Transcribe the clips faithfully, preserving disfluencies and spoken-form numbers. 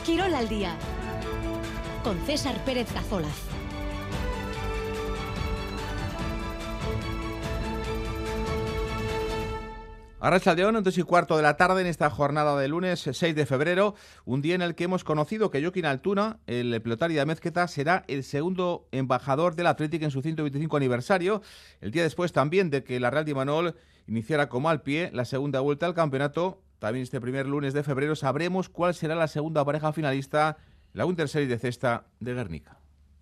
Quirol al día, con César Pérez Cazolaz. Arratsaldeon, dos y cuarto de la tarde en esta jornada de lunes seis de febrero, un día en el que hemos conocido que Jokin Altuna, el pelotari de Amezqueta, será el segundo embajador del Athletic en su ciento veinticinco aniversario, el día después también de que la Real de Imanol iniciara como al pie la segunda vuelta al campeonato. También este primer lunes de febrero sabremos cuál será la segunda pareja finalista, la Winter Series de cesta de Guernica.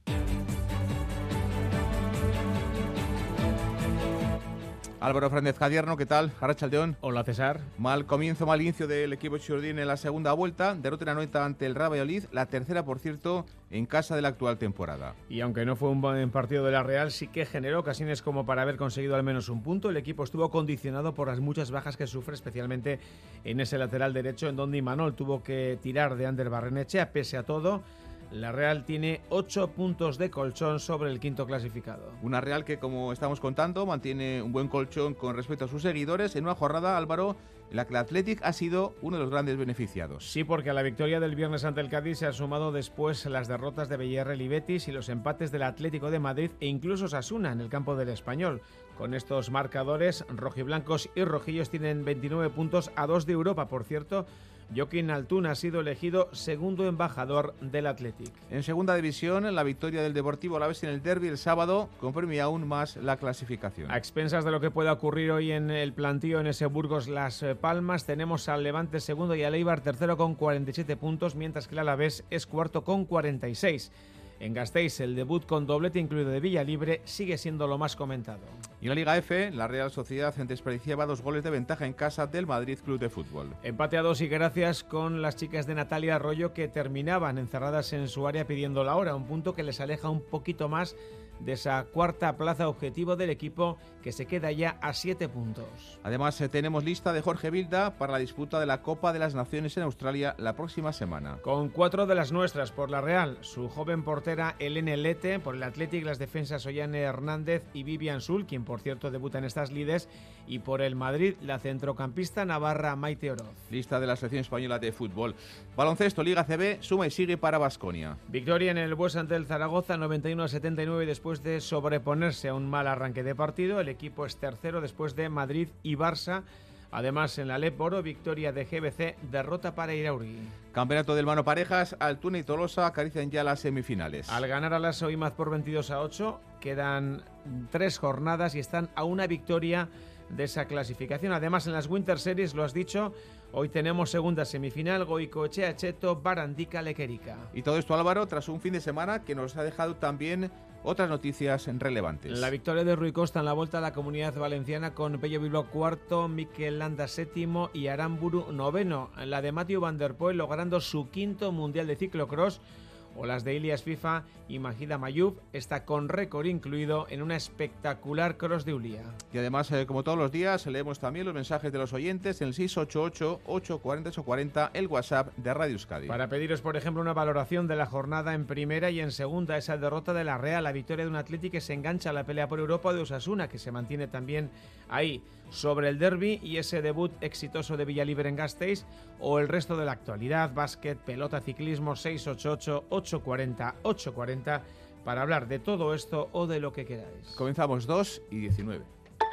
Álvaro Fernández Cadierno, ¿qué tal? Arratsaldeon. Hola, César. Mal comienzo, mal inicio del equipo churdín en la segunda vuelta. Derrota en Anoeta ante el Real Valladolid, la tercera, por cierto, en casa de la actual temporada. Y aunque no fue un buen partido de la Real, sí que generó ocasiones como para haber conseguido al menos un punto. El equipo estuvo condicionado por las muchas bajas que sufre, especialmente en ese lateral derecho, en donde Imanol tuvo que tirar de Ander Barrenechea. Pese a todo, la Real tiene ocho puntos de colchón sobre el quinto clasificado. Una Real que, como estamos contando, mantiene un buen colchón con respecto a sus seguidores en una jornada, Álvaro, en la que el Athletic ha sido uno de los grandes beneficiados. Sí, porque a la victoria del viernes ante el Cádiz se han sumado después las derrotas de Villarreal y Betis y los empates del Atlético de Madrid e incluso Osasuna en el campo del Español. Con estos marcadores, rojiblancos y rojillos tienen veintinueve puntos a dos de Europa, por cierto. Jokin Altuna ha sido elegido segundo embajador del Athletic. En segunda división, la victoria del Deportivo Alavés en el derbi el sábado comprime aún más la clasificación. A expensas de lo que pueda ocurrir hoy en el plantío en ese Burgos Las Palmas, tenemos al Levante segundo y al Eibar tercero con cuarenta y siete puntos, mientras que el Alavés es cuarto con cuarenta y seis. En Gasteiz, el debut con doblete incluido de Villalibre sigue siendo lo más comentado. Y en la Liga F, la Real Sociedad desperdiciaba dos goles de ventaja en casa del Madrid Club de Fútbol. Empate a dos y gracias con las chicas de Natalia Arroyo, que terminaban encerradas en su área pidiendo la hora, un punto que les aleja un poquito más de esa cuarta plaza objetivo del equipo, que se queda ya a siete puntos. Además, eh, tenemos lista de Jorge Vilda para la disputa de la Copa de las Naciones en Australia la próxima semana. Con cuatro de las nuestras por la Real, su joven portera Elene Lete, por el Athletic las defensas Ollane Hernández y Vivian Sul, quien por cierto debuta en estas lides, y por el Madrid la centrocampista navarra Maite Oroz. Lista de la selección española de fútbol. Baloncesto, Liga C B, suma y sigue para Baskonia. Victoria en el Bues ante el Zaragoza, noventa y uno a setenta y nueve, después de sobreponerse a un mal arranque de partido. El equipo es tercero después de Madrid y Barça. Además, en la Lep Oro, victoria de G B C, derrota para Irauri. Campeonato del Mano Parejas, Altuna y Tolosa acarician ya las semifinales. Al ganar a las Oimaz por veintidós a ocho, quedan tres jornadas y están a una victoria de esa clasificación. Además, en las Winter Series, lo has dicho, hoy tenemos segunda semifinal, Goicoechea Cheto, Barandica Lequerica. Y todo esto, Álvaro, tras un fin de semana que nos ha dejado también otras noticias relevantes. La victoria de Rui Costa en la Volta a la Comunidad Valenciana, con Pello Bilbao cuarto, Mikel Landa séptimo y Aramburu noveno. La de Mathieu Van der Poel logrando su quinto Mundial de Ciclocross. O las de Ilias FIFA y Majida Mayub, está con récord incluido en una espectacular cross de Ulia. Y además, eh, como todos los días, leemos también los mensajes de los oyentes en el seis ocho ocho, ocho cuatro cero, ocho cuatro cero, el WhatsApp de Radio Euskadi. Para pediros, por ejemplo, una valoración de la jornada en primera y en segunda, esa derrota de la Real, la victoria de un Athletic que se engancha a la pelea por Europa, de Osasuna, que se mantiene también ahí sobre el derbi, y ese debut exitoso de Villalibre en Gasteiz, o el resto de la actualidad, básquet, pelota, ciclismo, seis ocho ocho, ocho cuatro cero, ocho cuatro cero, para hablar de todo esto o de lo que queráis. Comenzamos dos y diecinueve.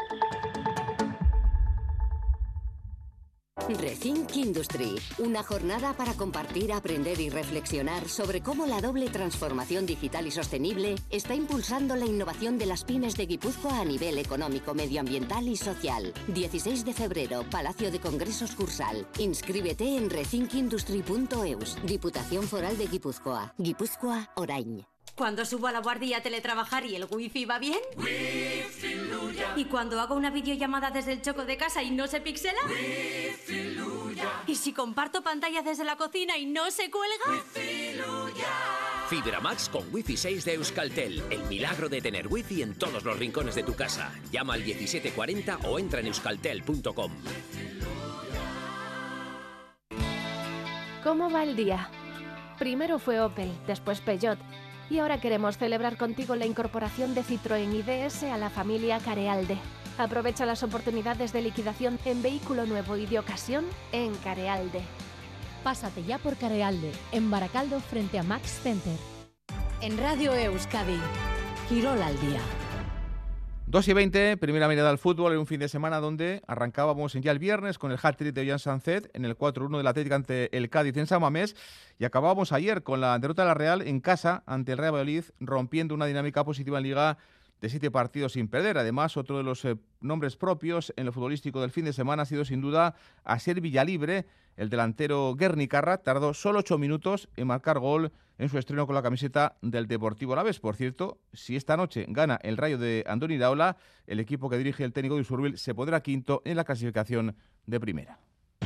Rethink Industry, una jornada para compartir, aprender y reflexionar sobre cómo la doble transformación digital y sostenible está impulsando la innovación de las pymes de Guipúzcoa a nivel económico, medioambiental y social. dieciséis de febrero, Palacio de Congresos Cursal. Inscríbete en rethink industry punto eus. Diputación Foral de Guipúzcoa. Guipúzcoa, Orain. Cuando subo a la guardia a teletrabajar y el wifi va bien. Wi-Fi Luya. Y cuando hago una videollamada desde el choco de casa y no se pixela. Wi-Fi Luya. Y si comparto pantalla desde la cocina y no se cuelga. Wi-Fi Luya. Fibra Max con Wi-Fi seis de Euskaltel. El milagro de tener Wi-Fi en todos los rincones de tu casa. Llama al diecisiete cuarenta o entra en euskaltel punto com. ¿Cómo va el día? Primero fue Opel, después Peugeot. Y ahora queremos celebrar contigo la incorporación de Citroën y D S a la familia Carealde. Aprovecha las oportunidades de liquidación en vehículo nuevo y de ocasión en Carealde. Pásate ya por Carealde, en Baracaldo, frente a Max Center. En Radio Euskadi, Quirol al día. dos y veinte, primera mirada al fútbol en un fin de semana donde arrancábamos ya el viernes con el hat-trick de Ollán Sánchez en el cuatro uno del Atlético ante el Cádiz en San Mamés y acabábamos ayer con la derrota de la Real en casa ante el Real Valladolid, rompiendo una dinámica positiva en Liga de siete partidos sin perder. Además, otro de los eh, nombres propios en lo futbolístico del fin de semana ha sido sin duda Asier Villalibre. El delantero guernicarra tardó solo ocho minutos en marcar gol en su estreno con la camiseta del Deportivo Alavés. Por cierto, si esta noche gana el Rayo de Andoni Iraola, el equipo que dirige el técnico de Usurbil se pondrá quinto en la clasificación de primera.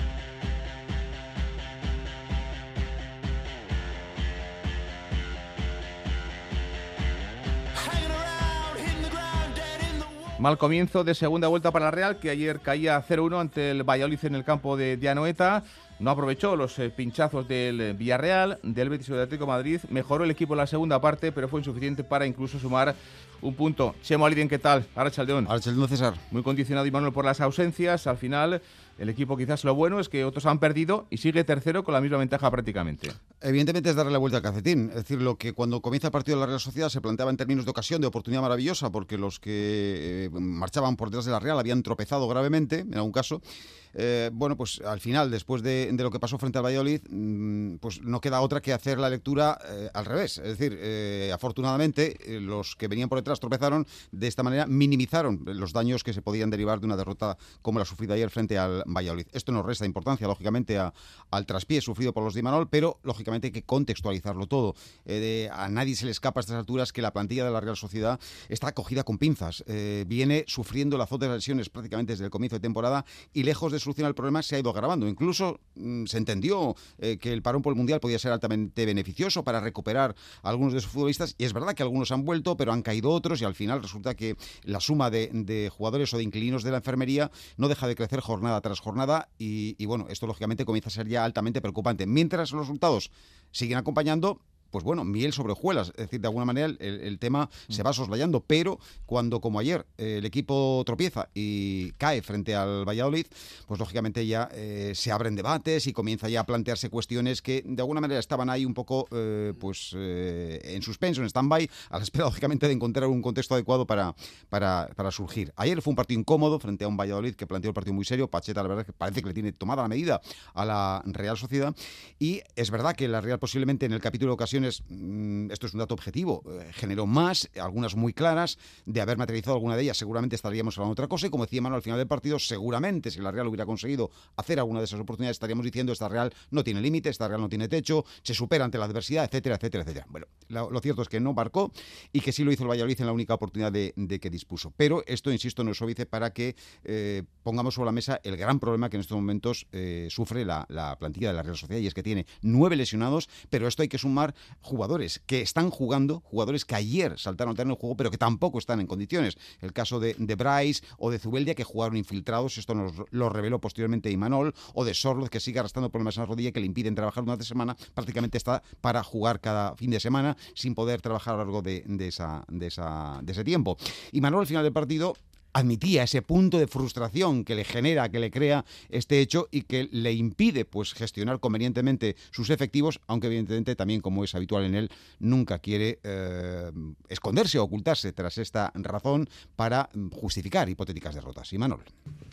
Mal comienzo de segunda vuelta para la Real, que ayer caía cero uno ante el Valladolid en el campo de Anoeta. No aprovechó los eh, pinchazos del Villarreal, del Betis y del Atlético de Madrid. Mejoró el equipo en la segunda parte, pero fue insuficiente para incluso sumar un punto. Chemo Aliden, ¿qué tal? Arratsaldeon. Arratsaldeon, César. Muy condicionado Imanol por las ausencias. Al final, el equipo quizás lo bueno es que otros han perdido y sigue tercero con la misma ventaja prácticamente. Evidentemente es darle la vuelta al calcetín. Es decir, lo que cuando comienza el partido de la Real Sociedad se planteaba en términos de ocasión, de oportunidad maravillosa, porque los que eh, marchaban por detrás de la Real habían tropezado gravemente, en algún caso. Eh, bueno, pues al final, después de, de lo que pasó frente al Valladolid, mmm, pues no queda otra que hacer la lectura eh, al revés. Es decir, eh, afortunadamente, eh, los que venían por detrás tropezaron, de esta manera minimizaron los daños que se podían derivar de una derrota como la sufrida ayer frente al Valladolid. Esto nos resta importancia, lógicamente, a, al traspié sufrido por los de Imanol, pero lógicamente hay que contextualizarlo todo. Eh, de, a nadie se le escapa a estas alturas que la plantilla de la Real Sociedad está cogida con pinzas. Eh, viene sufriendo el azote de lesiones prácticamente desde el comienzo de temporada y lejos de solucionar el problema se ha ido agravando. Incluso mmm, se entendió eh, que el parón por el Mundial podía ser altamente beneficioso para recuperar a algunos de sus futbolistas, y es verdad que algunos han vuelto, pero han caído otros, y al final resulta que la suma de, de jugadores o de inquilinos de la enfermería no deja de crecer jornada tras jornada, y, y bueno, esto lógicamente comienza a ser ya altamente preocupante. Mientras los resultados siguen acompañando, pues bueno, miel sobre hojuelas. Es decir, de alguna manera el, el tema se va soslayando, pero cuando, como ayer, eh, el equipo tropieza y cae frente al Valladolid, pues lógicamente ya eh, se abren debates y comienza ya a plantearse cuestiones que de alguna manera estaban ahí un poco eh, pues eh, en suspenso, en stand-by, a la espera, lógicamente, de encontrar un contexto adecuado para, para, para surgir. Ayer fue un partido incómodo frente a un Valladolid que planteó el partido muy serio. Pacheta, la verdad, que parece que le tiene tomada la medida a la Real Sociedad, y es verdad que la Real posiblemente en el capítulo de ocasiones, esto es un dato objetivo, generó más, algunas muy claras. De haber materializado alguna de ellas seguramente estaríamos hablando de otra cosa, y como decía Manuel al final del partido, seguramente si la Real hubiera conseguido hacer alguna de esas oportunidades estaríamos diciendo esta Real no tiene límite, esta Real no tiene techo, se supera ante la adversidad, etcétera, etcétera, etcétera. Bueno, lo, lo cierto es que no marcó y que sí lo hizo el Valladolid en la única oportunidad de, de que dispuso. Pero esto, insisto, no es óbice para que eh, pongamos sobre la mesa el gran problema que en estos momentos eh, sufre la, la plantilla de la Real Sociedad, y es que tiene nueve lesionados, pero esto hay que sumar jugadores que están jugando, jugadores que ayer saltaron al terreno de juego, pero que tampoco están en condiciones. El caso de, de Bryce o de Zubeldia, que jugaron infiltrados, esto nos lo reveló posteriormente Imanol, o de Sorloz, que sigue arrastrando problemas en la rodilla que le impiden trabajar durante semana, prácticamente está para jugar cada fin de semana sin poder trabajar a lo largo de, de, esa, de, esa, de ese tiempo. Imanol al final del partido admitía ese punto de frustración que le genera, que le crea este hecho y que le impide pues gestionar convenientemente sus efectivos, aunque evidentemente también, como es habitual en él, nunca quiere eh, esconderse o ocultarse tras esta razón para justificar hipotéticas derrotas. Imanol.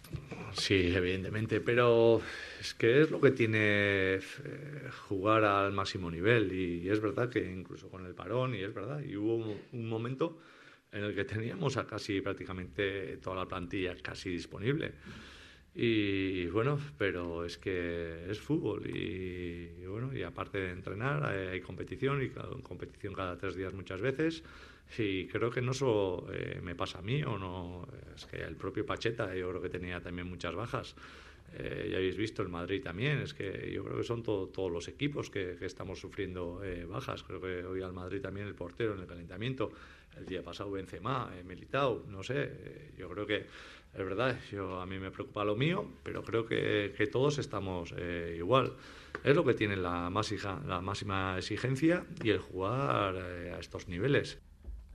Sí, evidentemente, pero es que es lo que tiene jugar al máximo nivel, y es verdad que incluso con el parón, y es verdad, y hubo un momento en el que teníamos a casi prácticamente toda la plantilla casi disponible. Y bueno, pero es que es fútbol, y, y bueno, y aparte de entrenar hay, hay competición, y cada, competición cada tres días muchas veces, y creo que no solo eh, me pasa a mí, o no, es que el propio Pacheta yo creo que tenía también muchas bajas. Eh, ya habéis visto el Madrid también, es que yo creo que son to, todos los equipos que, que estamos sufriendo eh, bajas. Creo que hoy al Madrid también el portero en el calentamiento, el día pasado Benzema, eh, Militao, no sé, eh, yo creo que es verdad, yo, a mí me preocupa lo mío, pero creo que, que todos estamos eh, igual. Es lo que tiene la, máxima, la máxima exigencia y el jugar eh, a estos niveles.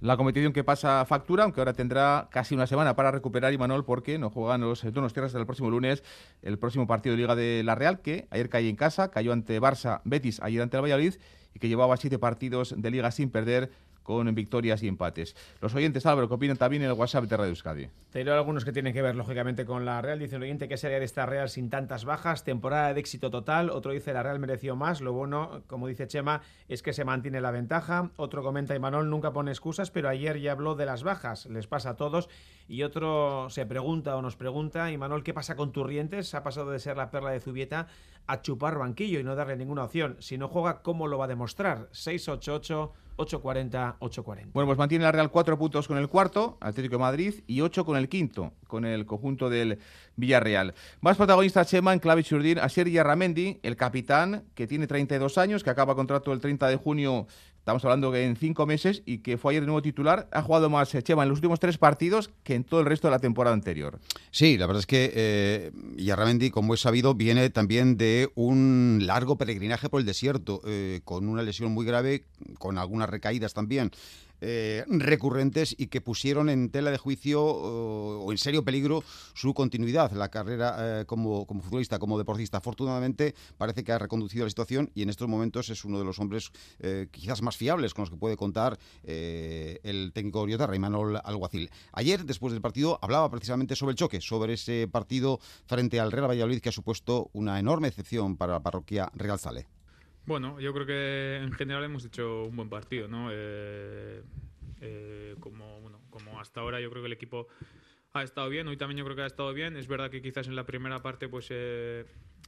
La competición que pasa factura, aunque ahora tendrá casi una semana para recuperar, Imanol, porque no juegan los donostiarras hasta el próximo lunes, el próximo partido de Liga de la Real, que ayer cayó en casa, cayó ante Barça, Betis, ayer ante el Valladolid, y que llevaba siete partidos de Liga sin perder, con victorias y empates. Los oyentes, Álvaro, que opinan también en el WhatsApp de Radio Euskadi. Te leo algunos que tienen que ver, lógicamente, con la Real. Dice un oyente que sería de esta Real sin tantas bajas, temporada de éxito total. Otro dice la Real mereció más. Lo bueno, como dice Chema, es que se mantiene la ventaja. Otro comenta, Imanol nunca pone excusas, pero ayer ya habló de las bajas. Les pasa a todos. Y otro se pregunta o nos pregunta, Imanol, ¿qué pasa con Turrientes? Ha pasado de ser la perla de Zubieta a chupar banquillo y no darle ninguna opción. Si no juega, ¿cómo lo va a demostrar? seis ocho ocho, ocho cuarenta, ocho cuarenta. Bueno, pues mantiene la Real cuatro puntos con el cuarto, Atlético de Madrid, y ocho con el quinto, con el conjunto del Villarreal. Más protagonista, Chema, en clave Churdín, Asier Yarramendi, el capitán, que tiene treinta y dos años, que acaba contrato el treinta de junio, estamos hablando que en cinco meses, y que fue ayer de nuevo titular. Ha jugado más, Chema, en los últimos tres partidos que en todo el resto de la temporada anterior. Sí, la verdad es que eh, Yarramendi, como es sabido, viene también de un largo peregrinaje por el desierto, eh, con una lesión muy grave, con algunas recaídas también eh, recurrentes, y que pusieron en tela de juicio o, o en serio peligro su continuidad, la carrera eh, como, como futbolista, como deportista. Afortunadamente parece que ha reconducido la situación y en estos momentos es uno de los hombres eh, quizás más fiables con los que puede contar eh, el técnico oriotarra, Imanol Alguacil. Ayer, después del partido, hablaba precisamente sobre el choque, sobre ese partido frente al Real Valladolid, que ha supuesto una enorme decepción para la parroquia Real Sale. Bueno, yo creo que en general hemos hecho un buen partido, ¿no? Eh, eh, como, bueno, como hasta ahora yo creo que el equipo ha estado bien, hoy también yo creo que ha estado bien. Es verdad que quizás en la primera parte pues eh,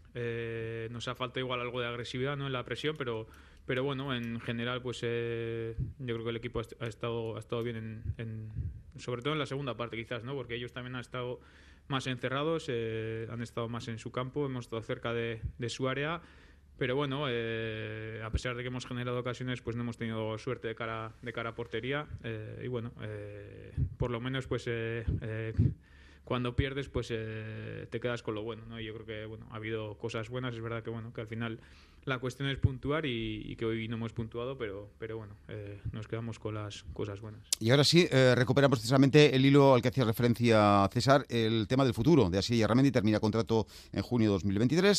eh, nos ha faltado igual algo de agresividad, ¿no?, en la presión, pero pero bueno, en general pues eh, yo creo que el equipo ha estado ha estado bien en, en sobre todo en la segunda parte quizás, ¿no?, porque ellos también han estado más encerrados, eh, han estado más en su campo, hemos estado cerca de, de su área. Pero bueno, eh, a pesar de que hemos generado ocasiones, pues no hemos tenido suerte de cara, de cara a portería. Eh, y bueno, eh, por lo menos pues eh, eh, cuando pierdes, pues eh, te quedas con lo bueno, ¿no? Y yo creo que bueno, ha habido cosas buenas. Es verdad que bueno, que al final la cuestión es puntuar y, y que hoy no hemos puntuado, pero, pero bueno, eh, nos quedamos con las cosas buenas. Y ahora sí, eh, recuperamos precisamente el hilo al que hacía referencia César, el tema del futuro de Asier Yarramendi. Termina contrato en junio de dos mil veintitrés.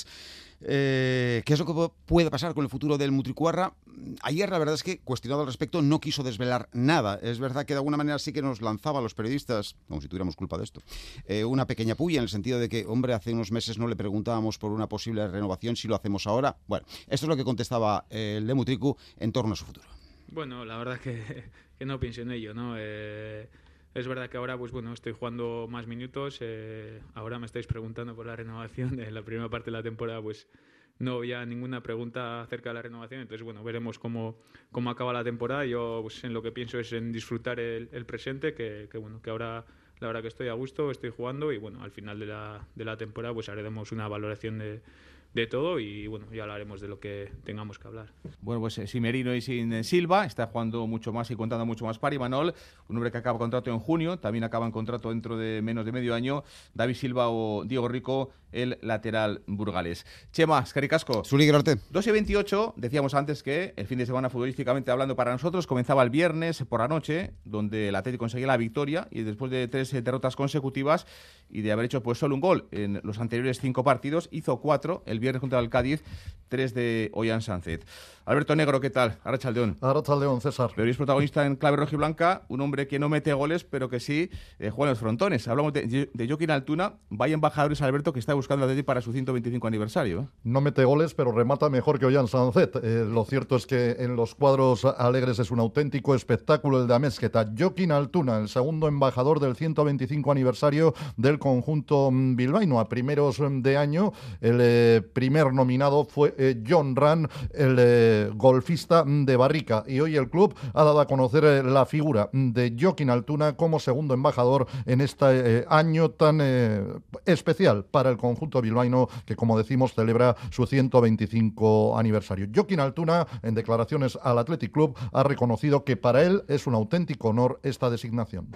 Eh, ¿Qué es lo que puede pasar con el futuro del Mutricuarra? Ayer la verdad es que, cuestionado al respecto, no quiso desvelar nada. Es verdad que de alguna manera sí que nos lanzaba a los periodistas, como si tuviéramos culpa de esto, eh, una pequeña puya, en el sentido de que, hombre, hace unos meses no le preguntábamos por una posible renovación, si lo hacemos ahora. Bueno, esto es lo que contestaba el de Mutriku en torno a su futuro. Bueno, la verdad que, que no pienso en ello, ¿no? Eh... Es verdad que ahora pues bueno, estoy jugando más minutos, eh, ahora me estáis preguntando por la renovación. En la primera parte de la temporada pues no había ninguna pregunta acerca de la renovación, entonces bueno, veremos cómo, cómo acaba la temporada. Yo pues en lo que pienso es en disfrutar el, el presente, que, que bueno, que ahora la verdad que estoy a gusto, estoy jugando y bueno, al final de la, de la temporada pues haremos una valoración de de todo y bueno, ya hablaremos de lo que tengamos que hablar. Bueno, pues sin Merino y sin Silva, está jugando mucho más y contando mucho más para Imanol, un hombre que acaba contrato en junio, también acaba en contrato dentro de menos de medio año, David Silva o Diego Rico, el lateral burgalés. Chema, eskerrik asko. Zuri gerarte. dos y veintiocho, decíamos antes que el fin de semana futbolísticamente hablando para nosotros comenzaba el viernes por la noche, donde el Atlético conseguía la victoria y después de tres derrotas consecutivas y de haber hecho pues solo un gol en los anteriores cinco partidos, hizo cuatro el viernes contra el Cádiz, tres de Ollán Sánchez. Alberto Negro, ¿qué tal? Arratsaldeon. Arratsaldeon, César. Pero es protagonista en clave rojiblanca, un hombre que no mete goles, pero que sí eh, juega en los frontones. Hablamos de, de Joaquín Altuna, vaya embajadores, Alberto, que está buscando al Atlético para su ciento veinticinco aniversario. ¿eh? No mete goles, pero remata mejor que Ollán Sánchez. Eh, lo cierto es que en los cuadros alegres es un auténtico espectáculo el de Amezqueta. Joaquín Altuna, el segundo embajador del ciento veinticinco aniversario del conjunto bilbaíno. A primeros de año, el eh, primer nominado fue eh, John Ran, el eh, golfista de Barrica, y hoy el club ha dado a conocer eh, la figura de Joaquín Altuna como segundo embajador en este eh, año tan eh, especial para el conjunto bilbaíno que, como decimos, celebra su ciento veinticinco aniversario. Joaquín Altuna, en declaraciones al Athletic Club, ha reconocido que para él es un auténtico honor esta designación.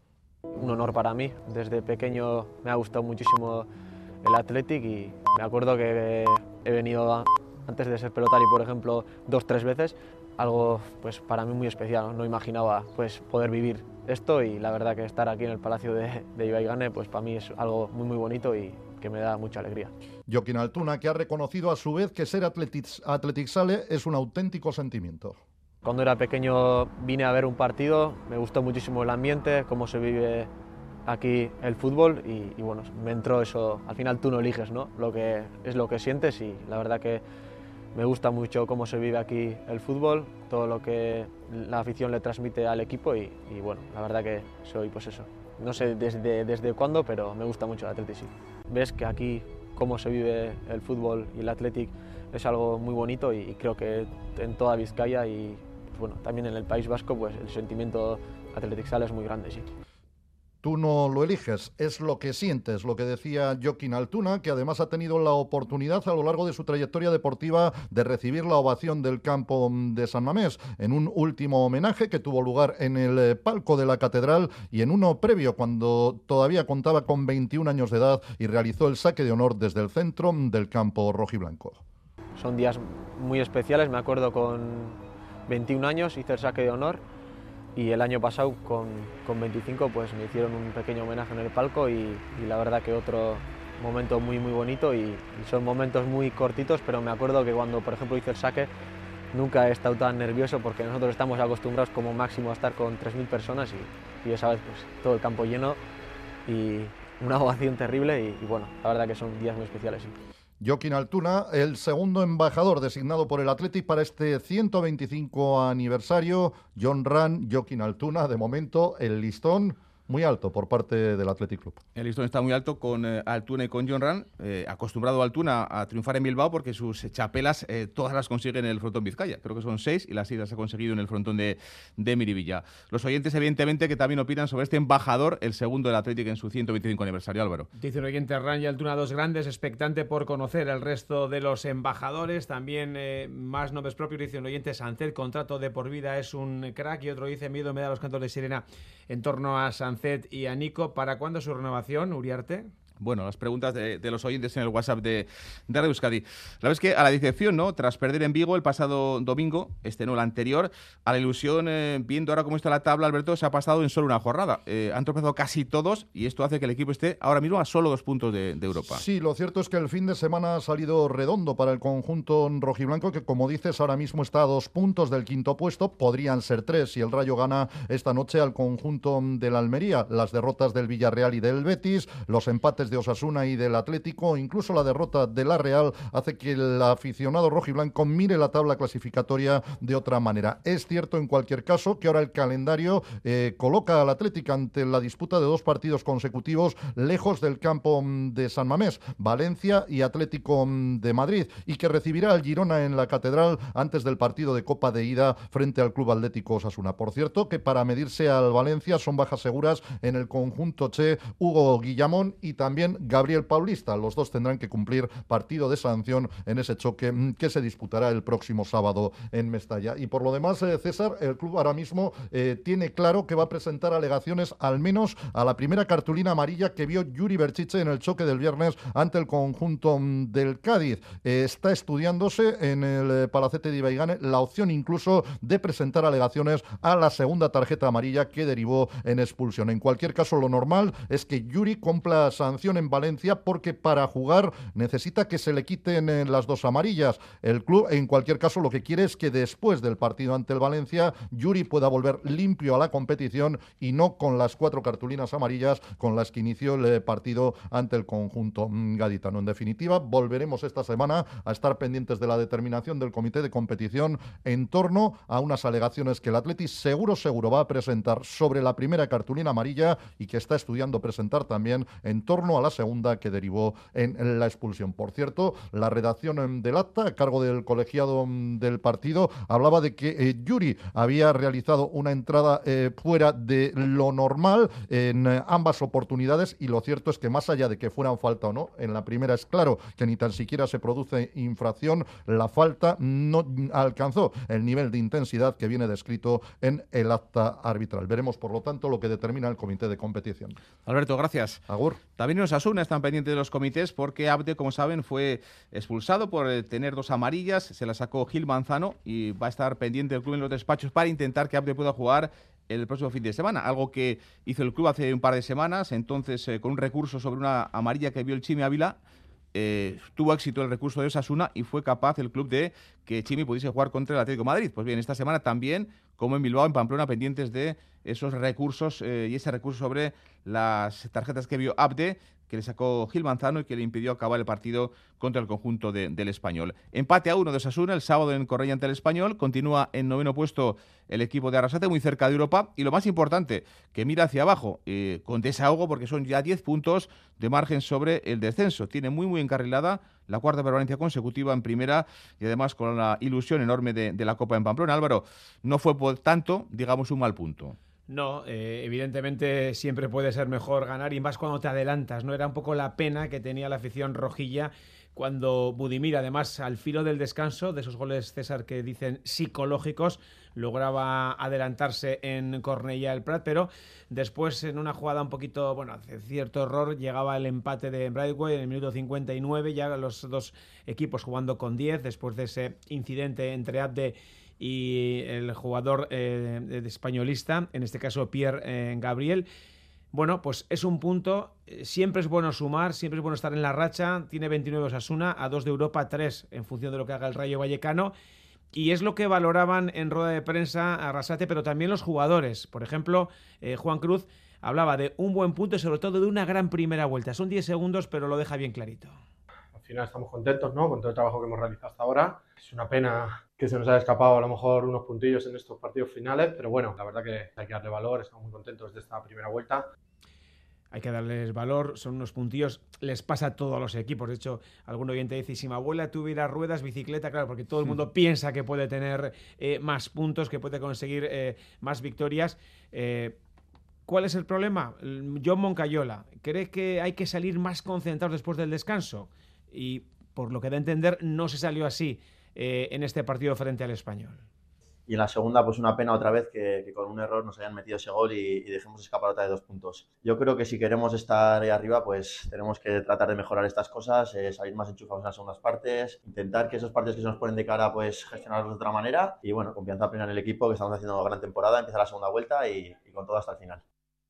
Un honor para mí. Desde pequeño me ha gustado muchísimo el Athletic y me acuerdo que he venido a antes de ser pelotari, por ejemplo, dos, tres veces, algo pues para mí muy especial, no, no imaginaba pues poder vivir esto y la verdad que estar aquí en el Palacio de, de Ibaigane pues para mí es algo muy muy bonito y que me da mucha alegría. Jokin Altuna, que ha reconocido a su vez que ser Athletic Sale es un auténtico sentimiento. Cuando era pequeño vine a ver un partido, me gustó muchísimo el ambiente, cómo se vive aquí el fútbol y, y bueno, me entró eso, al final tú no eliges, ¿no? Lo que es lo que sientes y la verdad que me gusta mucho cómo se vive aquí el fútbol, todo lo que la afición le transmite al equipo y, y bueno, la verdad que soy pues eso. No sé desde, desde cuándo, pero me gusta mucho el Athletic. Sí. Ves que aquí cómo se vive el fútbol y el Athletic es algo muy bonito y, y creo que en toda Vizcaya y pues bueno, también en el País Vasco pues el sentimiento Athletic Sale es muy grande, sí. Tú no lo eliges, es lo que sientes, lo que decía Jokin Altuna, que además ha tenido la oportunidad a lo largo de su trayectoria deportiva de recibir la ovación del campo de San Mamés, en un último homenaje que tuvo lugar en el palco de la Catedral y en uno previo cuando todavía contaba con veintiún años de edad y realizó el saque de honor desde el centro del campo rojiblanco. Son días muy especiales, me acuerdo con veintiún años hice el saque de honor. Y el año pasado, con, con veinticinco, pues me hicieron un pequeño homenaje en el palco y, y la verdad que otro momento muy muy bonito y, y son momentos muy cortitos, pero me acuerdo que cuando, por ejemplo, hice el saque, nunca he estado tan nervioso porque nosotros estamos acostumbrados como máximo a estar con tres mil personas y, y esa vez pues todo el campo lleno y una ovación terrible y, y bueno, la verdad que son días muy especiales. Sí. Jokin Altuna, el segundo embajador designado por el Athletic para este ciento veinticinco aniversario. Jon Ran, Jokin Altuna, de momento el listón muy alto por parte del Athletic Club. El listón está muy alto con eh, Altuna y con Jon Ran, eh, acostumbrado Altuna a triunfar en Bilbao porque sus chapelas eh, todas las consigue en el frontón Vizcaya. Creo que son seis y las seis las ha conseguido en el frontón de, de Miribilla. Los oyentes, evidentemente, que también opinan sobre este embajador, el segundo del Athletic en su ciento veinticinco aniversario. Álvaro. Dice un oyente, Ran y Altuna, dos grandes, expectante por conocer el resto de los embajadores. También eh, más nombres propios, dice un oyente, Sancet, contrato de por vida, es un crack. Y otro dice, miedo me da los cantos de sirena en torno a Sancet y a Nico. ¿Para cuándo su renovación, Uriarte? Bueno, las preguntas de, de los oyentes en el WhatsApp de, de Radio Euskadi. La verdad es que a la decepción, ¿no? Tras perder en Vigo el pasado domingo, este no, el anterior, a la ilusión, eh, viendo ahora cómo está la tabla, Alberto, se ha pasado en solo una jornada. Eh, han tropezado casi todos y esto hace que el equipo esté ahora mismo a solo dos puntos de, de Europa. Sí, lo cierto es que el fin de semana ha salido redondo para el conjunto rojiblanco, que como dices, ahora mismo está a dos puntos del quinto puesto. Podrían ser tres si el Rayo gana esta noche al conjunto del Almería. Las derrotas del Villarreal y del Betis, los empates de Osasuna y del Atlético, incluso la derrota de la Real, hace que el aficionado rojiblanco mire la tabla clasificatoria de otra manera. Es cierto, en cualquier caso, que ahora el calendario eh, coloca al Atlético ante la disputa de dos partidos consecutivos lejos del campo de San Mamés, Valencia y Atlético de Madrid, y que recibirá al Girona en la Catedral antes del partido de Copa de ida frente al Club Atlético Osasuna. Por cierto, que para medirse al Valencia son bajas seguras en el conjunto che Hugo Guillamón y también Gabriel Paulista. Los dos tendrán que cumplir partido de sanción en ese choque que se disputará el próximo sábado en Mestalla. Y por lo demás, eh, César, el club ahora mismo eh, tiene claro que va a presentar alegaciones al menos a la primera cartulina amarilla que vio Yuri Berchiche en el choque del viernes ante el conjunto del Cádiz. Eh, está estudiándose en el eh, Palacete de Ibaigane la opción incluso de presentar alegaciones a la segunda tarjeta amarilla que derivó en expulsión. En cualquier caso, lo normal es que Yuri cumpla sanción en Valencia porque para jugar necesita que se le quiten eh, las dos amarillas. El club, en cualquier caso, lo que quiere es que después del partido ante el Valencia, Yuri pueda volver limpio a la competición y no con las cuatro cartulinas amarillas con las que inició el eh, partido ante el conjunto mm, gaditano. En definitiva, volveremos esta semana a estar pendientes de la determinación del comité de competición en torno a unas alegaciones que el Athletic seguro, seguro va a presentar sobre la primera cartulina amarilla y que está estudiando presentar también en torno a la segunda que derivó en la expulsión. Por cierto, la redacción del acta a cargo del colegiado del partido hablaba de que eh, Yuri había realizado una entrada eh, fuera de lo normal en eh, ambas oportunidades y lo cierto es que más allá de que fueran falta o no, en la primera es claro que ni tan siquiera se produce infracción, la falta no alcanzó el nivel de intensidad que viene descrito en el acta arbitral. Veremos, por lo tanto, lo que determina el comité de competición. Alberto, gracias. Agur. También nos Osasuna están pendientes de los comités porque Abde, como saben, fue expulsado por tener dos amarillas, se la sacó Gil Manzano y va a estar pendiente el club en los despachos para intentar que Abde pueda jugar el próximo fin de semana, algo que hizo el club hace un par de semanas, entonces eh, con un recurso sobre una amarilla que vio el Chimi Ávila. Eh, tuvo éxito el recurso de Osasuna y fue capaz el club de que Chimi pudiese jugar contra el Atlético de Madrid. Pues bien, esta semana también, como en Bilbao, en Pamplona, pendientes de esos recursos eh, y ese recurso sobre las tarjetas que vio Abde, que le sacó Gil Manzano y que le impidió acabar el partido contra el conjunto de, del Español. Empate a uno de Osasuna el sábado en Correia ante el Español. Continúa en noveno puesto el equipo de Arrasate, muy cerca de Europa. Y lo más importante, que mira hacia abajo, eh, con desahogo, porque son ya diez puntos de margen sobre el descenso. Tiene muy, muy encarrilada la cuarta permanencia consecutiva en primera y además con la ilusión enorme de, de la Copa en Pamplona. Álvaro, no fue por tanto, digamos, un mal punto. No, eh, evidentemente siempre puede ser mejor ganar y más cuando te adelantas, ¿no? Era un poco la pena que tenía la afición rojilla cuando Budimir, además al filo del descanso, de esos goles, César, que dicen psicológicos, lograba adelantarse en Cornellà el Prat, pero después en una jugada un poquito, bueno, hace cierto error, llegaba el empate de Brightway en el minuto cincuenta y nueve, ya los dos equipos jugando con diez, después de ese incidente entre Abde y el jugador eh, de españolista, en este caso Pierre eh, Gabriel. Bueno, pues es un punto, siempre es bueno sumar, siempre es bueno estar en la racha, tiene veintinueve Osasuna, a dos de Europa, tres en función de lo que haga el Rayo Vallecano, y es lo que valoraban en rueda de prensa Arrasate, pero también los jugadores. Por ejemplo, eh, Juan Cruz hablaba de un buen punto y sobre todo de una gran primera vuelta. Son diez segundos, pero lo deja bien clarito. Al final estamos contentos, ¿no?, con todo el trabajo que hemos realizado hasta ahora. Es una pena que se nos haya escapado a lo mejor unos puntillos en estos partidos finales, pero bueno, la verdad que hay que darle valor, estamos muy contentos de esta primera vuelta. Hay que darles valor, son unos puntillos, les pasa a todos los equipos. De hecho, algún oyente dice, si mi abuela tuviera ruedas, bicicleta, claro, porque todo el mundo piensa que puede tener eh, más puntos, que puede conseguir eh, más victorias. Eh, ¿Cuál es el problema? John Moncayola, ¿cree que hay que salir más concentrados después del descanso? Y por lo que da a entender, no se salió así eh, en este partido frente al Español. Y en la segunda, pues una pena otra vez que, que con un error nos hayan metido ese gol y, y dejemos escapar otra de dos puntos. Yo creo que si queremos estar ahí arriba, pues tenemos que tratar de mejorar estas cosas, eh, salir más enchufados en las segundas partes, intentar que esos partidos que se nos ponen de cara, pues gestionarlos de otra manera. Y bueno, confianza plena en el equipo, que estamos haciendo una gran temporada, empieza la segunda vuelta y, y con todo hasta el final.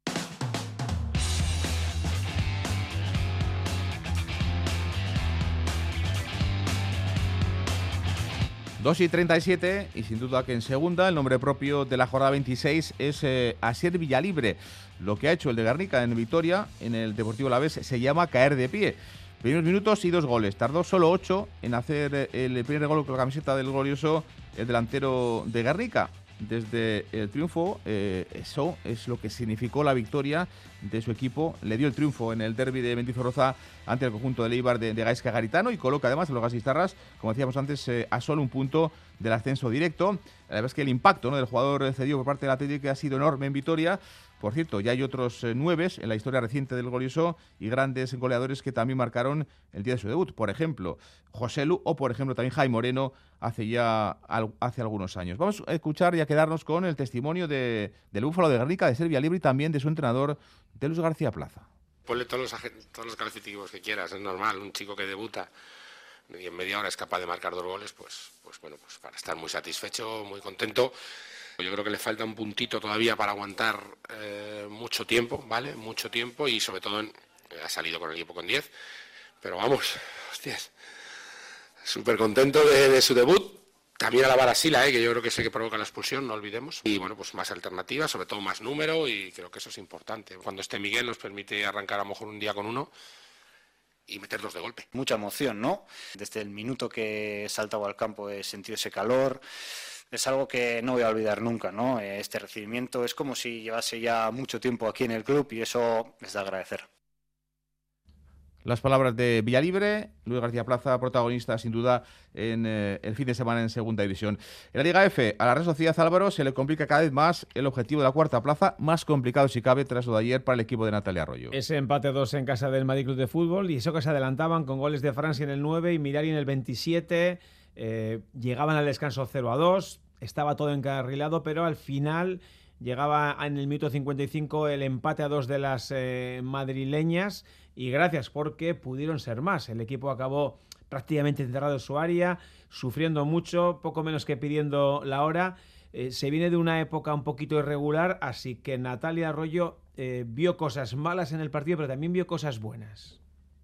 dos y treinta y siete, y sin duda que en segunda el nombre propio de la jornada veintiséis es eh, Asier Villalibre. Lo que ha hecho el de Guernica en Vitoria, en el Deportivo Alavés, se llama caer de pie. Primeros minutos y dos goles. Tardó solo ocho en hacer el primer gol con la camiseta del glorioso el delantero de Guernica. Desde el triunfo, eh, eso es lo que significó la victoria de su equipo. Le dio el triunfo en el derbi de Mendizorroza ante el conjunto del Eibar de, de Gaizka Garitano y coloca además a los gasistarras, como decíamos antes, eh, a solo un punto del ascenso directo. La verdad es que el impacto, ¿no?, del jugador cedido por parte del Atlético ha sido enorme en Vitoria. Por cierto, ya hay otros eh, nueves en la historia reciente del glorioso y grandes goleadores que también marcaron el día de su debut. Por ejemplo, José Lu o, por ejemplo, también Jaime Moreno hace ya al, hace algunos años. Vamos a escuchar y a quedarnos con el testimonio de, del Búfalo de Guernica, de Asier Villalibre y también de su entrenador, de Luis García Plaza. Ponle todos los, todos los calificativos que quieras, es normal. Un chico que debuta y en media hora es capaz de marcar dos goles, pues, pues bueno, pues para estar muy satisfecho, muy contento. Yo creo que le falta un puntito todavía para aguantar eh, mucho tiempo, ¿vale? Mucho tiempo y sobre todo en, ha salido con el equipo con diez. Pero vamos, hostias, súper contento de, de su debut. También alabar a Sila, ¿eh? Que yo creo que es el que provoca la expulsión, no olvidemos. Y bueno, pues más alternativas, sobre todo más número y creo que eso es importante. Cuando esté Miguel nos permite arrancar a lo mejor un día con uno y meter dos de golpe. Mucha emoción, ¿no? Desde el minuto que he saltado al campo he sentido ese calor. Es algo que no voy a olvidar nunca, ¿no? Este recibimiento es como si llevase ya mucho tiempo aquí en el club y eso es de agradecer. Las palabras de Villalibre, Luis García Plaza, protagonista sin duda en eh, el fin de semana en Segunda División. En la Liga F, a la Real Sociedad Álvaro se le complica cada vez más el objetivo de la cuarta plaza, más complicado si cabe tras lo de ayer para el equipo de Natalia Arroyo. Ese empate dos en casa del Madrid Club de Fútbol y eso que se adelantaban con goles de Francia en el nueve y Mirari en el veintisiete, eh, llegaban al descanso cero a dos, estaba todo encarrilado, pero al final llegaba en el minuto cincuenta y cinco el empate a dos de las eh, madrileñas y gracias porque pudieron ser más. El equipo acabó prácticamente encerrado en su área, sufriendo mucho, poco menos que pidiendo la hora. Eh, se viene de una época un poquito irregular, así que Natalia Arroyo eh, vio cosas malas en el partido, pero también vio cosas buenas.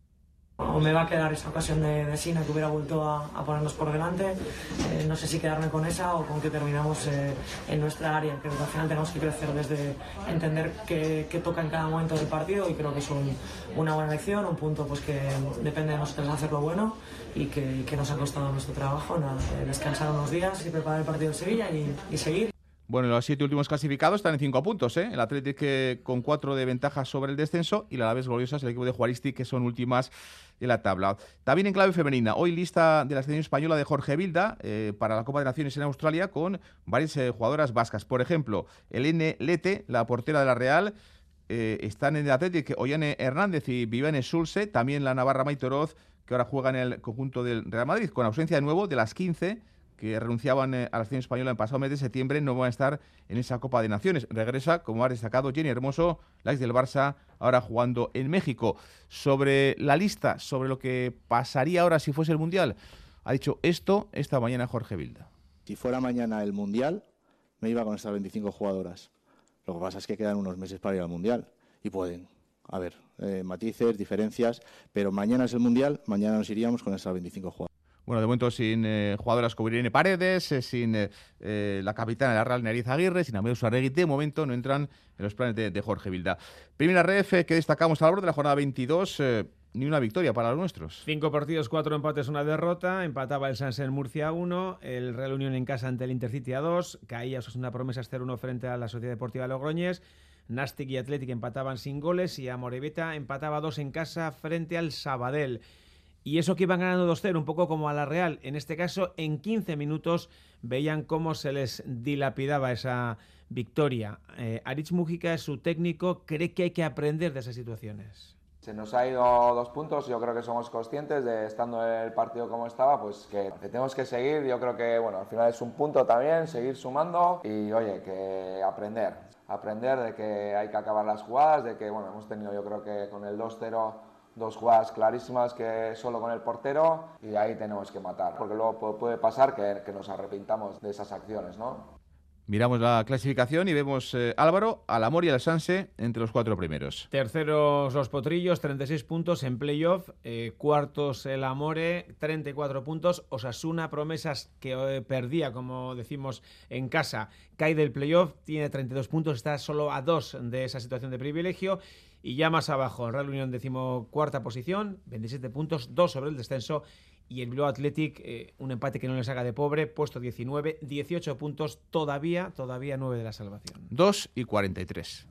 O me va a quedar esa ocasión de, de Sina que hubiera vuelto a, a ponernos por delante. Eh, no sé si quedarme con esa o con que terminamos eh, en nuestra área. Creo que al final tenemos que crecer desde entender qué, qué toca en cada momento del partido, y creo que es un, una buena lección, un punto pues que depende de nosotros hacerlo bueno y que, que nos ha costado nuestro trabajo. Nada, eh, descansar unos días y preparar el partido de Sevilla y, y seguir. Bueno, los siete últimos clasificados están en cinco puntos, ¿eh? El Athletic eh, con cuatro de ventaja sobre el descenso y la Alavés Gloriosas, el equipo de Juaristi, que son últimas en la tabla. También en clave femenina, hoy lista de la selección española de Jorge Vilda eh, para la Copa de Naciones en Australia, con varias eh, jugadoras vascas. Por ejemplo, Elene Lete, la portera de la Real, eh, están en el Athletic Ollane Hernández y Vivane Sulce, también la navarra Maitoroz, que ahora juega en el conjunto del Real Madrid, con ausencia de nuevo de las quince que renunciaban a la selección española en pasado mes de septiembre, no van a estar en esa Copa de Naciones. Regresa, como ha destacado Jenny Hermoso, la ex del Barça, ahora jugando en México. Sobre la lista, sobre lo que pasaría ahora si fuese el Mundial, ha dicho esto esta mañana Jorge Vilda. Si fuera mañana el Mundial, me iba con estas veinticinco jugadoras. Lo que pasa es que quedan unos meses para ir al Mundial y pueden haber eh, matices, diferencias, pero mañana es el Mundial, mañana nos iríamos con estas veinticinco jugadoras. Bueno, de momento sin eh, jugadoras como Irene Paredes, eh, sin eh, eh, la capitana de la Real, Nariz Aguirre, sin Amadeu Sarregui, de momento no entran en los planes de, de Jorge Vilda. Primera ref eh, que destacamos a lo largo de la jornada veintidós, eh, ni una victoria para los nuestros. Cinco partidos, cuatro empates, una derrota. Empataba el Sansen Murcia a uno, el Real Unión en casa ante el Intercity a dos, caía Osasuna Promesas cero uno frente a la Sociedad Deportiva Logroñés, Nastic y Athletic empataban sin goles y Amorebieta empataba dos en casa frente al Sabadell. Y eso que iban ganando dos cero, un poco como a la Real. En este caso, en quince minutos veían cómo se les dilapidaba esa victoria. Eh, Aritz Mujica, su técnico, cree que hay que aprender de esas situaciones. Se nos ha ido dos puntos, yo creo que somos conscientes de, estando el partido como estaba, pues que tenemos que seguir. Yo creo que, bueno, al final es un punto también, seguir sumando y, oye, que aprender. Aprender de que hay que acabar las jugadas, de que, bueno, hemos tenido, yo creo que con el dos cero... dos jugadas clarísimas que solo con el portero, y de ahí tenemos que matar, porque luego puede pasar que, que nos arrepintamos de esas acciones, ¿no? Miramos la clasificación y vemos eh, Álvaro, al Amor y al Sanse entre los cuatro primeros. Terceros los Potrillos, treinta y seis puntos en playoff. Eh, cuartos el Amore, treinta y cuatro puntos. Osasuna Promesas, que eh, perdía, como decimos, en casa, cae del playoff, tiene treinta y dos puntos, está solo a dos de esa situación de privilegio. Y ya más abajo, el Real Unión decimocuarta posición, veintisiete puntos, dos sobre el descenso. Y el Bilbao Athletic, eh, un empate que no les haga de pobre, puesto diecinueve, dieciocho puntos, todavía, todavía nueve de la salvación. dos y cuarenta y tres.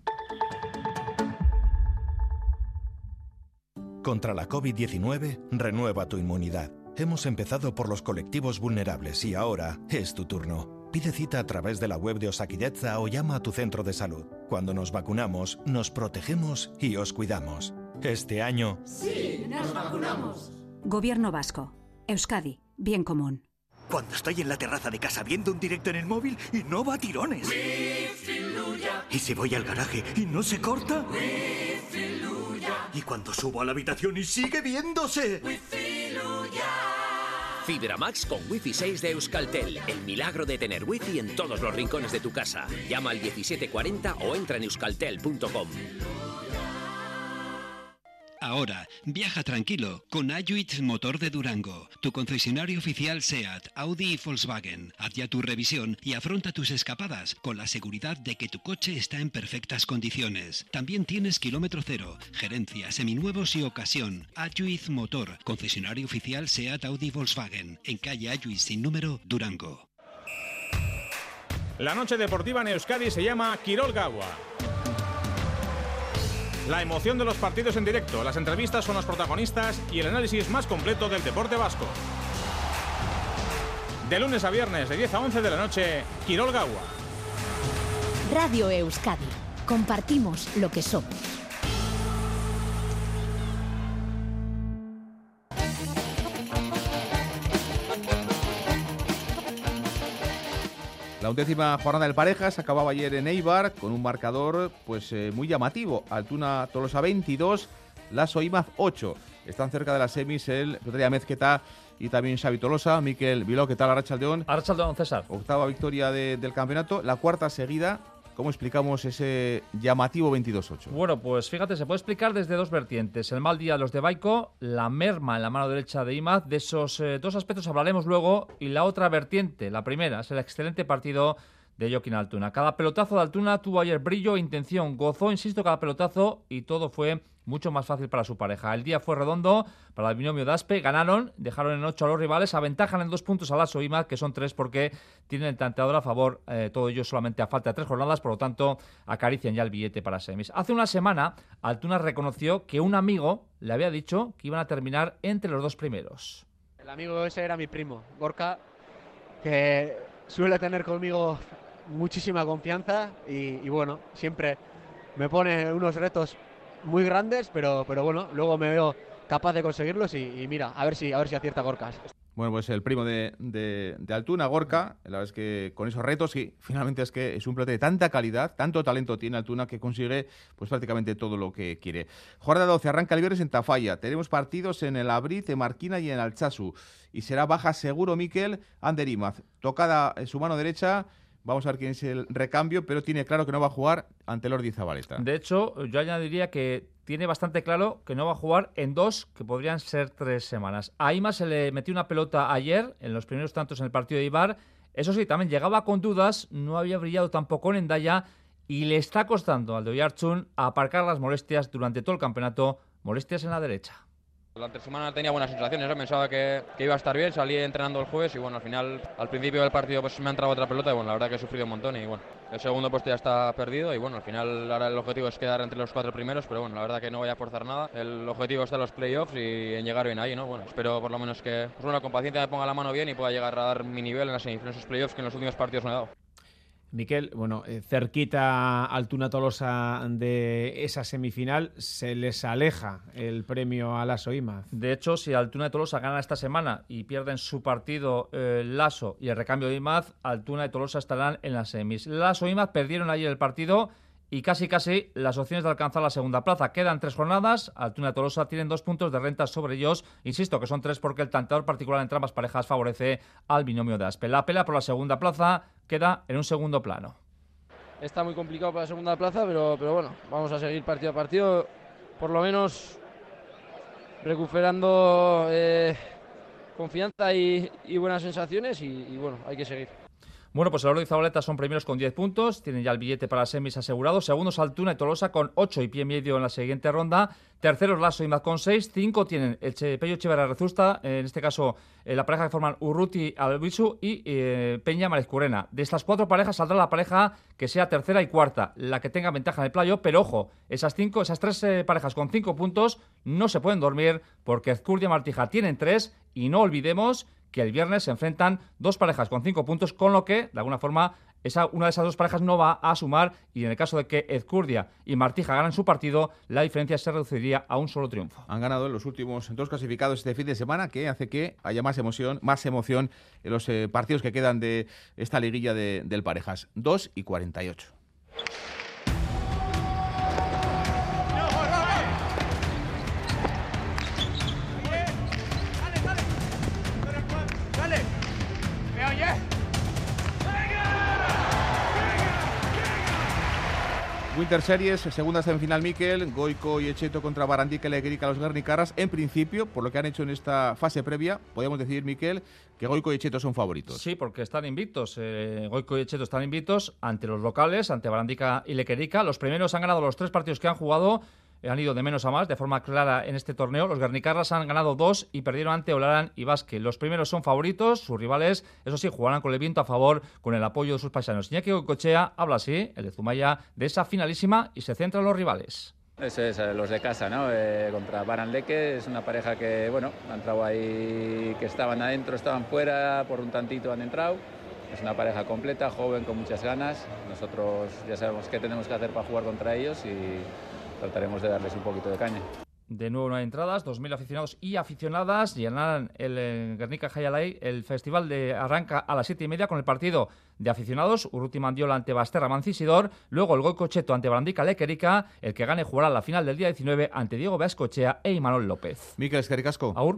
Contra la covid diecinueve, renueva tu inmunidad. Hemos empezado por los colectivos vulnerables y ahora es tu turno. Pide cita a través de la web de Osakidetza o llama a tu centro de salud. Cuando nos vacunamos, nos protegemos y os cuidamos. Este año... ¡Sí, nos vacunamos! Gobierno Vasco. Euskadi. Bien común. Cuando estoy en la terraza de casa viendo un directo en el móvil y no va a tirones. Y si voy al garaje y no se corta. Y cuando subo a la habitación y sigue viéndose. Fibramax con Wi-Fi seis de Euskaltel. El milagro de tener Wi-Fi en todos los rincones de tu casa. Llama al diecisiete cuarenta o entra en euskaltel punto com. Ahora, viaja tranquilo con Ayuit Motor de Durango, tu concesionario oficial SEAT, Audi y Volkswagen. Haz ya tu revisión y afronta tus escapadas con la seguridad de que tu coche está en perfectas condiciones. También tienes kilómetro cero, gerencia, seminuevos y ocasión. Ayuit Motor, concesionario oficial SEAT, Audi y Volkswagen, en calle Ayuit sin número, Durango. La noche deportiva en Euskadi se llama Kirol Gaua. La emoción de los partidos en directo, las entrevistas con los protagonistas y el análisis más completo del deporte vasco. De lunes a viernes, de diez a once de la noche, Kirol Gaua. Radio Euskadi. Compartimos lo que somos. La undécima jornada del Parejas acababa ayer en Eibar con un marcador pues eh, muy llamativo. Altuna Tolosa veintidós, Lasso Imaz ocho. Están cerca de las semis el Pelotaria Amezqueta y también Xavi Tolosa. Mikel Biló, ¿qué tal? Arratsaldeon. Arratsaldeon, César. Octava victoria de, del campeonato, la cuarta seguida. ¿Cómo explicamos ese llamativo veintidós ocho? Bueno, pues fíjate, se puede explicar desde dos vertientes. El mal día de los de Baiko, la merma en la mano derecha de Imaz. De esos eh, dos aspectos hablaremos luego. Y la otra vertiente, la primera, es el excelente partido de Jokin Altuna. Cada pelotazo de Altuna tuvo ayer brillo e intención. Gozó, insisto, cada pelotazo y todo fue mucho más fácil para su pareja. El día fue redondo para el binomio de Aspe. Ganaron, dejaron en ocho a los rivales, aventajan en dos puntos a Lasso Imaz, que son tres porque tienen el tanteador a favor. Eh, todo ello solamente a falta de tres jornadas, por lo tanto acarician ya el billete para semis. Hace una semana, Altuna reconoció que un amigo le había dicho que iban a terminar entre los dos primeros. El amigo ese era mi primo, Gorka, que suele tener conmigo muchísima confianza y, y bueno, siempre me pone unos retos muy grandes, pero, pero bueno, luego me veo capaz de conseguirlos y, y mira, a ver si a ver si acierta Gorka. Bueno, pues el primo de, de, de Altuna, Gorka, la verdad es que con esos retos, sí, finalmente es que es un piloto de tanta calidad, tanto talento tiene Altuna que consigue pues prácticamente todo lo que quiere. Jornada doce, arranca el viernes en Tafalla. Tenemos partidos en el Abril, en Marquina y en Altsasu. Y será baja seguro Mikel Ander Imaz. Tocada en su mano derecha. Vamos a ver quién es el recambio, pero tiene claro que no va a jugar ante Lordi Zabaleta. De hecho, yo añadiría que tiene bastante claro que no va a jugar en dos, que podrían ser tres semanas. A Imaz se le metió una pelota ayer, en los primeros tantos en el partido de Eibar. Eso sí, también llegaba con dudas, no había brillado tampoco en Endaya y le está costando al de Oyarzún aparcar las molestias durante todo el campeonato, molestias en la derecha. La semana tenía buenas sensaciones, ¿eh? Pensaba que, que iba a estar bien, salí entrenando el jueves y bueno, al final, al principio del partido pues me ha entrado otra pelota y bueno, la verdad que he sufrido un montón y bueno, el segundo puesto ya está perdido y bueno, al final ahora el objetivo es quedar entre los cuatro primeros, pero bueno, la verdad que no voy a forzar nada, el objetivo está en los playoffs y en llegar bien ahí, ¿no? Bueno, espero por lo menos que, pues bueno, con paciencia me ponga la mano bien y pueda llegar a dar mi nivel en las semifinales, esos playoffs que en los últimos partidos me he dado. Miquel, bueno, eh, cerquita Altuna Tolosa de esa semifinal, se les aleja el premio a Lasso Imaz. De hecho, si Altuna y Tolosa ganan esta semana y pierden su partido eh, Lasso y el recambio de Imaz, Altuna y Tolosa estarán en las semis. Lasso y Imaz perdieron ayer el partido y casi casi las opciones de alcanzar la segunda plaza. Quedan tres jornadas, Altuna y Tolosa tienen dos puntos de renta sobre ellos. Insisto que son tres porque el tanteador particular entre ambas parejas favorece al binomio de Aspe. La pelea por la segunda plaza queda en un segundo plano. Está muy complicado para la segunda plaza, pero, pero bueno, vamos a seguir partido a partido, por lo menos recuperando eh, confianza y, y buenas sensaciones y, y bueno, hay que seguir. Bueno, pues el Lordi y Zabaleta son primeros con diez puntos, tienen ya el billete para semis asegurado. Segundos Altuna y Tolosa con ocho y pie medio en la siguiente ronda. Terceros Lasso y Imaz con seis. cinco tienen el Pello Echeverría Rezusta, en este caso eh, la pareja que forman Urruti Albisu y eh, Peña Marizcurrena. De estas cuatro parejas saldrá la pareja que sea tercera y cuarta, la que tenga ventaja en el playo, pero ojo, esas cinco, esas tres eh, parejas con cinco puntos no se pueden dormir porque Ezcurdia y Martija tienen tres y no olvidemos que el viernes se enfrentan dos parejas con cinco puntos, con lo que, de alguna forma, esa, una de esas dos parejas no va a sumar y en el caso de que Ezcurdia y Martija ganen su partido, la diferencia se reduciría a un solo triunfo. Han ganado en los últimos dos clasificados este fin de semana, que hace que haya más emoción, más emoción en los eh, partidos que quedan de esta liguilla de, del parejas. dos y cuarenta y ocho. Winter Series, segunda semifinal Mikel, Goico y Echeto contra Barandica y Leguerica, los Guernicarras. En principio, por lo que han hecho en esta fase previa, podemos decir, Mikel, que Goico y Echeto son favoritos. Sí, porque están invictos. Eh, Goico y Echeto están invictos ante los locales, ante Barandica y Leguerica. Los primeros han ganado los tres partidos que han jugado. Han ido de menos a más, de forma clara en este torneo. Los Guernicarras han ganado dos y perdieron ante Olaran y Basque. Los primeros son favoritos, sus rivales, eso sí, jugarán con el viento a favor, con el apoyo de sus paisanos. Iñaki Goicoechea habla así, el de Zumaya, de esa finalísima y se centra en los rivales. Eso es, los de casa, ¿no? Eh, contra Baranleque, es una pareja que, bueno, han entrado ahí, que estaban adentro, estaban fuera, por un tantito han entrado. Es una pareja completa, joven, con muchas ganas. Nosotros ya sabemos qué tenemos que hacer para jugar contra ellos y trataremos de darles un poquito de caña. De nuevo no hay entradas, dos mil aficionados y aficionadas llenarán el, el Guernica Jaialai. El festival de, arranca a las siete y media con el partido de aficionados, Urruti Mandiola ante Basterra Mancisidor, luego el Goicocheto ante Brandica Lequerica. El que gane jugará la final del día diecinueve ante Diego Beascochea e Imanol López. Mikel, eskerrik asko. Agur.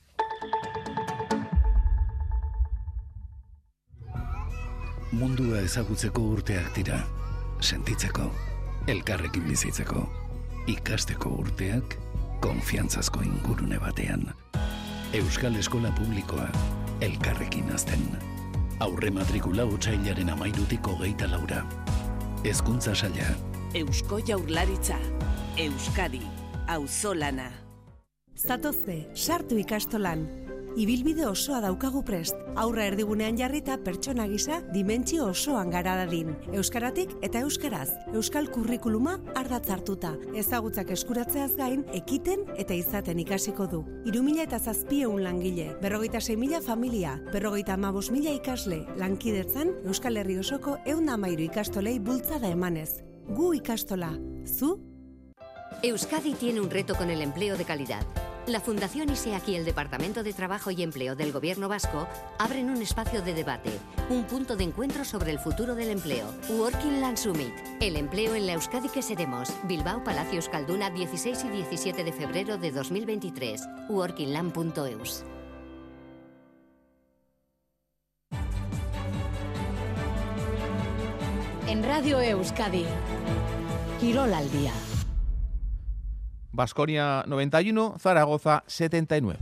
Mundua ezagutzeko urteak dira, sentitzeko, elkarrekin bizitzeko, ikasteko urteak, konfiantzazko ingurune batean. Euskal Eskola Publikoa, elkarrekin hazten. Aurre matrikula otsailaren amairutik hogeita laura. Hezkuntza saila. Eusko Jaurlaritza, Euskadi, auzolana. Zatozte, sartu ikastolan. Ibilbide osoa daukagu prest. Aurra erdigunean jarrita pertsona gisa dimentsio osoan gara dadin. Euskaratik eta euskaraz. Euskal kurrikuluma ardatz hartuta. Ezagutzak eskuratzeaz gain, ekiten eta izaten ikasiko du. Hiru mila eta zazpieun langile, berrogeita sei mila familia, berrogeita hamabost mila ikasle, lankidetzan Euskal Herri osoko ehun eta hamairu ikastolei bultzada emanez. Gu ikastola. Zu? Euskadi tiene un reto con el empleo de calidad. La Fundación ISEAC y el Departamento de Trabajo y Empleo del Gobierno Vasco abren un espacio de debate, un punto de encuentro sobre el futuro del empleo. Working Land Summit. El empleo en la Euskadi que seremos. Bilbao, Palacio Euskalduna, dieciséis y diecisiete de febrero de dos mil veintitrés. workingland punto eus. En Radio Euskadi, Quirol al día. Baskonia noventa y uno, Zaragoza setenta y nueve.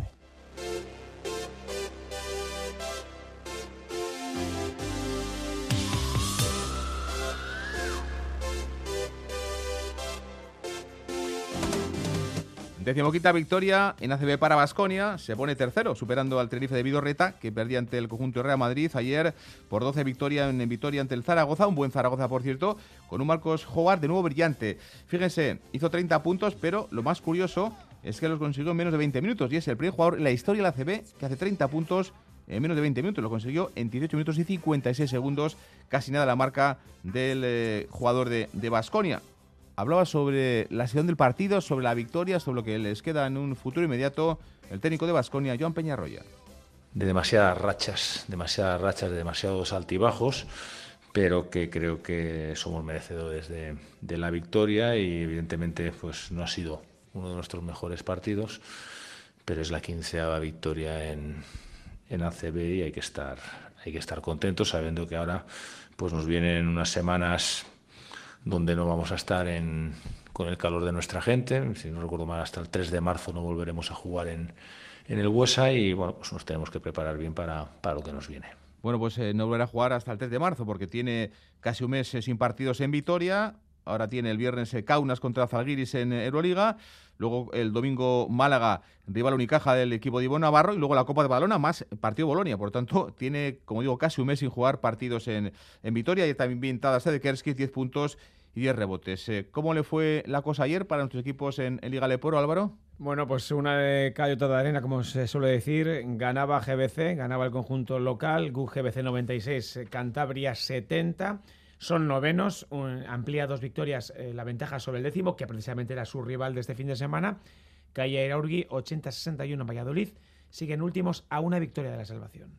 Decimoquinta victoria en A C B para Baskonia, se pone tercero, superando al Tenerife de Vidorreta, que perdía ante el conjunto Real Madrid ayer por doce victorias en, en victoria ante el Zaragoza, un buen Zaragoza por cierto, con un Marcos Howard de nuevo brillante. Fíjense, hizo treinta puntos, pero lo más curioso es que los consiguió en menos de veinte minutos, y es el primer jugador en la historia de la A C B que hace treinta puntos en menos de veinte minutos, lo consiguió en dieciocho minutos y cincuenta y seis segundos, casi nada la marca del eh, jugador de Baskonia. Hablaba sobre la situación del partido, sobre la victoria, sobre lo que les queda en un futuro inmediato el técnico de Baskonia, Joan Peñarroya. De demasiadas rachas, demasiadas rachas, de demasiados altibajos, pero que creo que somos merecedores de, de la victoria y evidentemente pues no ha sido uno de nuestros mejores partidos, pero es la quinceava victoria en, en A C B y hay que estar, hay que estar contentos sabiendo que ahora pues nos vienen unas semanas donde no vamos a estar en, con el calor de nuestra gente. Si no recuerdo mal, hasta el tres de marzo no volveremos a jugar en, en el Buesa y bueno, pues nos tenemos que preparar bien para, para lo que nos viene. Bueno, pues eh, no volverá a jugar hasta el tres de marzo porque tiene casi un mes eh, sin partidos en Vitoria. Ahora tiene el viernes eh, Kaunas contra Zalgiris en eh, Euroliga. Luego el domingo Málaga, rival Unicaja del equipo de Ivo Navarro. Y luego la Copa de Balona más partido Bolonia. Por lo tanto, tiene, como digo, casi un mes sin jugar partidos en, en Vitoria. Y también pintada Sedekerski, diez puntos y diez rebotes. Eh, ¿Cómo le fue la cosa ayer para nuestros equipos en, en Liga Leporo, Álvaro? Bueno, pues una de callo toda de arena, como se suele decir. Ganaba G B C, ganaba el conjunto local. G U G B C noventa y seis, Cantabria setenta. Son novenos, un, amplía dos victorias eh, la ventaja sobre el décimo, que precisamente era su rival de este fin de semana. Calle Iraurgi, ochenta sesenta y uno Valladolid. Siguen últimos a una victoria de la salvación.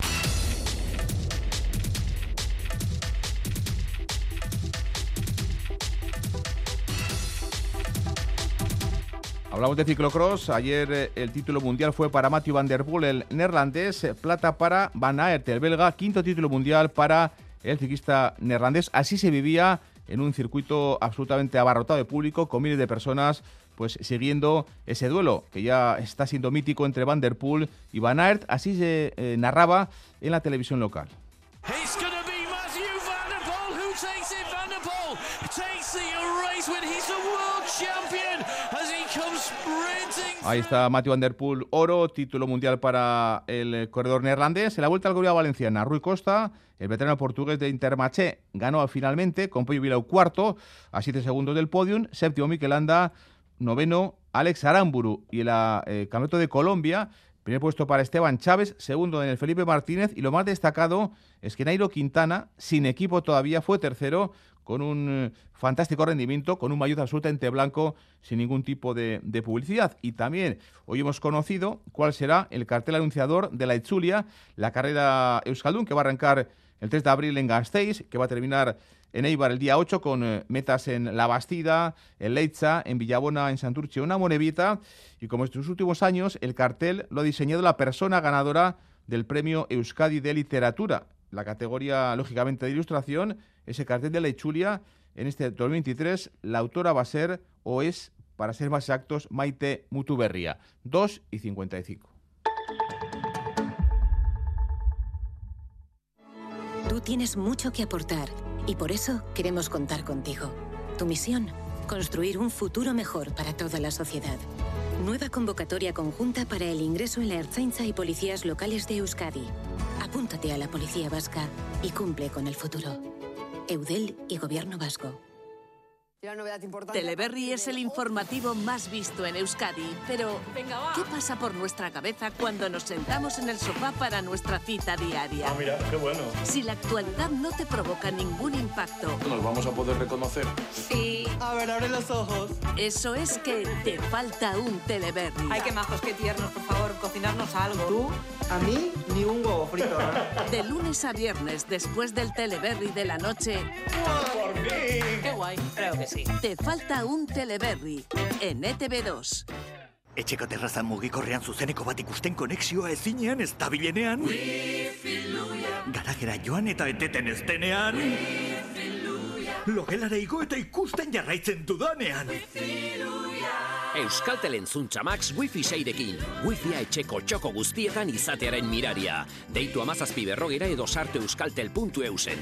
Hablamos de ciclocross. Ayer eh, el título mundial fue para Mathieu van der Poel, el neerlandés. Eh, plata para Van Aert, el belga. Quinto título mundial para el ciclista neerlandés. Así se vivía en un circuito absolutamente abarrotado de público, con miles de personas pues siguiendo ese duelo que ya está siendo mítico entre Van der Poel y Van Aert. Así se eh, narraba en la televisión local. Ahí está Mathieu van der Poel, oro, título mundial para el corredor neerlandés. En la Vuelta al Gobierno Valenciana, Rui Costa, el veterano portugués de Intermarché, ganó finalmente, con Pello Vilau cuarto, a siete segundos del podium. Séptimo Mikel Landa, noveno Alex Aramburu. Y el eh, campeonato de Colombia, primer puesto para Esteban Chávez, segundo en el Felipe Martínez. Y lo más destacado es que Nairo Quintana, sin equipo todavía, fue tercero, con un eh, fantástico rendimiento, con un maillot absolutamente blanco, sin ningún tipo de, de publicidad. Y también hoy hemos conocido cuál será el cartel anunciador de la Itzulia, la carrera Euskaldun, que va a arrancar el tres de abril en Gasteiz, que va a terminar en Eibar el día ocho, con eh, metas en La Bastida, en Leitza, en Villabona, en Santurce, una Monevita. Y como estos últimos años, el cartel lo ha diseñado la persona ganadora del premio Euskadi de Literatura. La categoría, lógicamente, de ilustración, ese cartel de la Itzulia, en este dos mil veintitrés, la autora va a ser, o es, para ser más exactos, Maite Mutuberria. dos y cincuenta y cinco. Tú tienes mucho que aportar y por eso queremos contar contigo. Tu misión, construir un futuro mejor para toda la sociedad. Nueva convocatoria conjunta para el ingreso en la Ertzaintza y policías locales de Euskadi. Apúntate a la Policía Vasca y cumple con el futuro. Eudel y Gobierno Vasco. Teleberri es el informativo más visto en Euskadi, pero ¿qué pasa por nuestra cabeza cuando nos sentamos en el sofá para nuestra cita diaria? Ah, mira, qué bueno. Si la actualidad no te provoca ningún impacto, ¿Nos vamos a poder reconocer? Sí. A ver, abre los ojos. Eso es que te falta un Teleberri. Ay, qué majos, qué tiernos, por favor, cocinarnos algo. ¿Tú? A mí, ni un huevo frito. De lunes a viernes, después del Teleberri de la noche... ¡Por fin! ¡Qué guay! Creo que sí. Te falta un Teleberri en E T V dos. Etxeko terrazan mugikorrean zuzeneko bat ikusten konexioa ezinean ez dabilenean. Garajera joan eta eteten ez denean. Logelara igo eta ikusten jarraitzen dudanean. Euskaltel entzuntza Max Wi-Fi seirekin. Wi-Fia etxeko txoko guztietan izatearen miraria. Deitu amazazpi berrogera edo sartu euskaltel puntu eusen.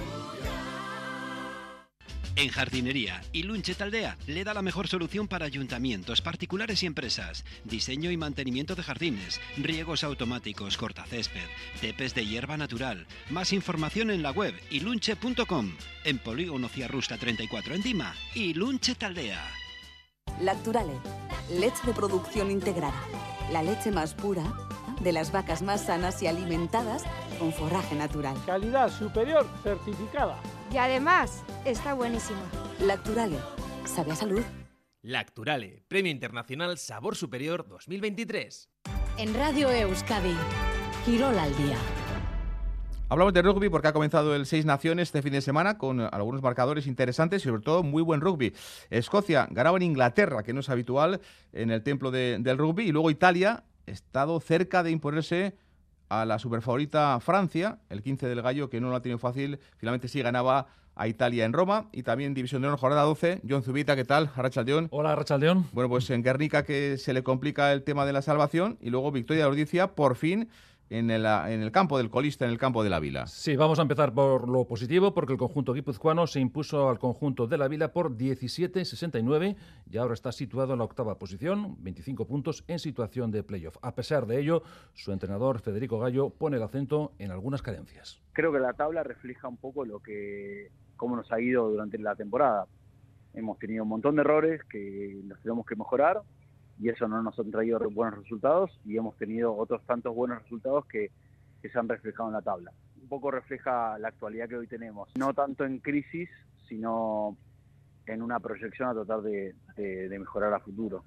En jardinería, Ilunche Taldea le da la mejor solución para ayuntamientos, particulares y empresas. Diseño y mantenimiento de jardines, riegos automáticos, cortacésped, tepes de hierba natural. Más información en la web ilunche punto com. En Polígono Ciarrusta treinta y cuatro en Dima, Ilunche Taldea. Lacturale, leche de producción integrada. La leche más pura, de las vacas más sanas y alimentadas con forraje natural. Calidad superior certificada. Y además, está buenísima. Lacturale, sabe a salud. Lacturale, Premio Internacional Sabor Superior dos mil veintitrés. En Radio Euskadi, Quirol al día. Hablamos de rugby porque ha comenzado el Seis Naciones este fin de semana con algunos marcadores interesantes y sobre todo muy buen rugby. Escocia ganaba en Inglaterra, que no es habitual en el templo de, del rugby, y luego Italia ha estado cerca de imponerse a la superfavorita Francia, el quince del Gallo, que no lo ha tenido fácil, finalmente sí ganaba a Italia en Roma. Y también División de Honor, jornada doce, Jon Zubita, ¿qué tal? Arratsaldeon. Hola, Arratsaldeon. Bueno, pues en Guernica que se le complica el tema de la salvación y luego victoria de Ordizia, por fin, en el, en el campo del colista, en el campo de la Vila. Sí, vamos a empezar por lo positivo, porque el conjunto guipuzcoano se impuso al conjunto de la Vila por diecisiete a sesenta y nueve y ahora está situado en la octava posición, veinticinco puntos en situación de playoff. A pesar de ello, su entrenador Federico Gallo pone el acento en algunas carencias. Creo que la tabla refleja un poco lo que cómo nos ha ido durante la temporada. Hemos tenido un montón de errores que los tenemos que mejorar, y eso no nos han traído buenos resultados, y hemos tenido otros tantos buenos resultados que, que se han reflejado en la tabla. Un poco refleja la actualidad que hoy tenemos, no tanto en crisis, sino en una proyección a tratar de, de, de mejorar a futuro.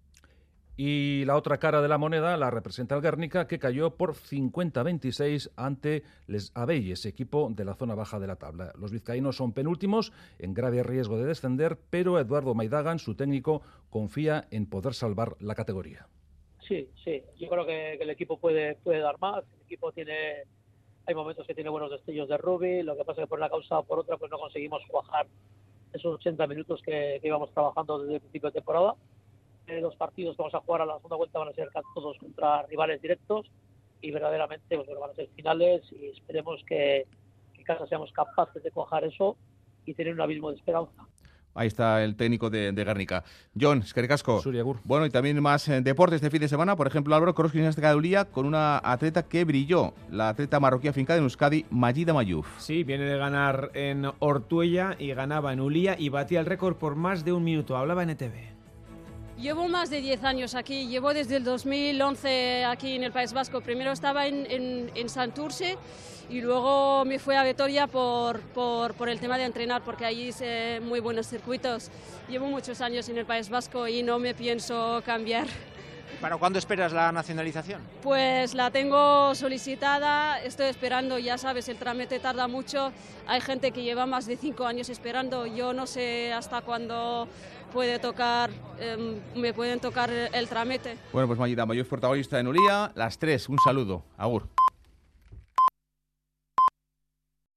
Y la otra cara de la moneda la representa el Guernica, que cayó por cincuenta a veintiséis ante Les Abelles, equipo de la zona baja de la tabla. Los vizcaínos son penúltimos, en grave riesgo de descender, pero Eduardo Maidagan, su técnico, confía en poder salvar la categoría. Sí, sí, yo creo que, que el equipo puede, puede dar más. El equipo tiene, hay momentos que tiene buenos destellos de rugby, lo que pasa es que por una causa o por otra pues no conseguimos cuajar esos ochenta minutos que, que íbamos trabajando desde el principio de temporada. Los partidos que vamos a jugar a la segunda vuelta van a ser todos contra rivales directos y verdaderamente pues, bueno, van a ser finales, y esperemos que, que cada seamos capaces de cuajar eso y tener un abismo de esperanza. Ahí está el técnico de, de Guernica. Jon, eskerrik asko. Suriagur. Bueno, y también más eh, deportes este fin de semana. Por ejemplo, Álvaro Koroskin en esta categoría con una atleta que brilló. La atleta marroquí afincada en Euskadi, Majida Mayuf. Sí, viene de ganar en Ortuella y ganaba en Ulía y batía el récord por más de un minuto. Hablaba en E T V. Llevo más de diez años aquí, llevo desde el dos mil once aquí en el País Vasco. Primero estaba en, en, en Santurce y luego me fui a Vitoria por, por, por el tema de entrenar, porque allí hice muy buenos circuitos. Llevo muchos años en el País Vasco y no me pienso cambiar. ¿Para cuándo esperas la nacionalización? Pues la tengo solicitada, estoy esperando, ya sabes, el trámite tarda mucho. Hay gente que lleva más de cinco años esperando, yo no sé hasta cuándo puede tocar, eh, me pueden tocar el trámite. Bueno, pues Mayida Moyos, protagonista en Uría, las tres, un saludo. Agur.